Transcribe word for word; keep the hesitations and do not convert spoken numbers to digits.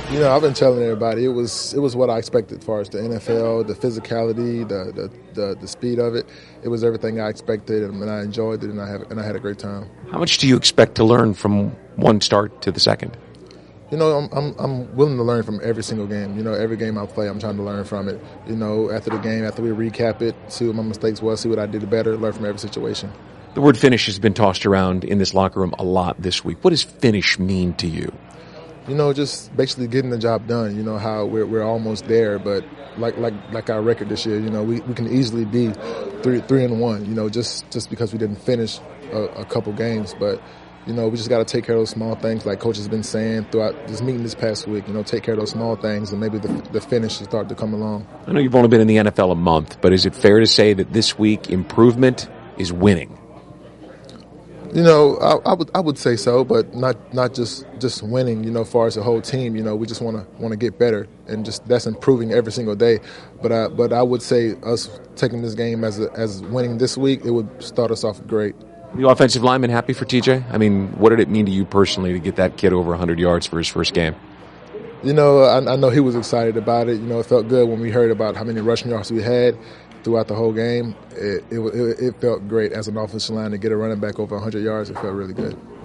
You know, I've been telling everybody it was it was what I expected as far as the N F L, the physicality, the the, the, the speed of it. It was everything I expected, and I enjoyed it, and I have and I had a great time. How much do you expect to learn from one start to the second? You know, I'm I'm I'm willing to learn from every single game. You know, every game I play, I'm trying to learn from it. You know, after the game, after we recap it, see what my mistakes was, see what I did better, learn from every situation. The word finish has been tossed around in this locker room a lot this week. What does finish mean to you? You know, just basically getting the job done. You know, how we're we're almost there, but like like like our record this year, you know, we, we can easily be three three and one. You know, just just because we didn't finish a, a couple games, but you know, we just got to take care of those small things, like Coach has been saying throughout this meeting this past week. You know, take care of those small things, and maybe the, the finish will start to come along. I know you've only been in the N F L a month, but is it fair to say that this week improvement is winning? You know, I, I would I would say so, but not not just, just winning. You know, as far as the whole team, you know, we just want to want to get better, and just that's improving every single day. But I but I would say us taking this game as a, as winning this week, it would start us off great. The offensive lineman happy for T J? I mean, what did it mean to you personally to get that kid over one hundred yards for his first game? You know, I, I know he was excited about it. You know, it felt good when we heard about how many rushing yards we had throughout the whole game. It, it, it, it felt great as an offensive line to get a running back over one hundred yards. It felt really good.